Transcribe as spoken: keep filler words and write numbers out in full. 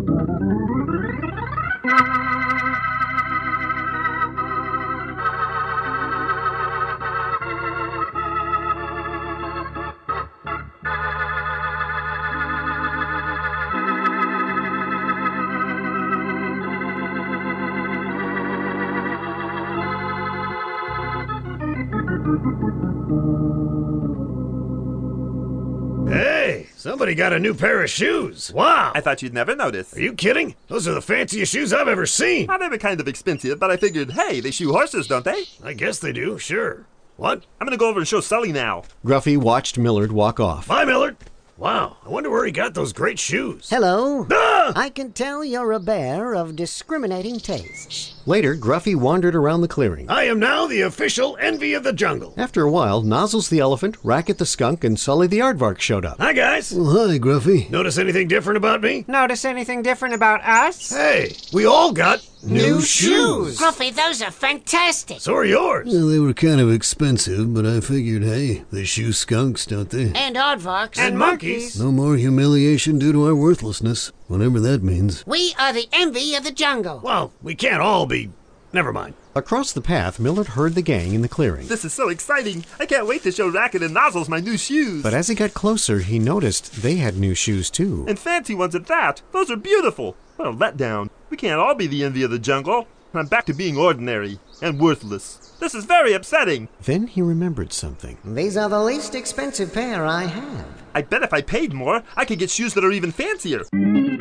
Hey, somebody got a new pair of shoes. Wow. I thought you'd never notice. Are you kidding? Those are the fanciest shoes I've ever seen. Oh, they were kind of expensive, but I figured, hey, they shoe horses, don't they? I guess they do, sure. What? I'm gonna go over and show Sully now. Gruffy watched Millard walk off. Bye, Millard. Wow, I wonder where he got those great shoes. Hello. Ah! I can tell you're a bear of discriminating taste. Later, Gruffy wandered around the clearing. I am now the official envy of the jungle. After a while, Nozzles the elephant, Racket the skunk, and Sully the aardvark showed up. Hi, guys. Well, hi, Gruffy. Notice anything different about me? Notice anything different about us? Hey, we all got New shoes. Gruffy, those are fantastic. So are yours. Well, they were kind of expensive, but I figured, hey, they shoe skunks, don't they? And aardvarks. And monkeys. No more humiliation due to our worthlessness, whatever that means. We are the envy of the jungle. Well, we can't all be... Never mind. Across the path, Millard heard the gang in the clearing. This is so exciting. I can't wait to show Racket and Nozzles my new shoes. But as he got closer, he noticed they had new shoes too. And fancy ones at that. Those are beautiful. What a letdown. We can't all be the envy of the jungle. I'm back to being ordinary and worthless. This is very upsetting. Then he remembered something. These are the least expensive pair I have. I bet if I paid more, I could get shoes that are even fancier.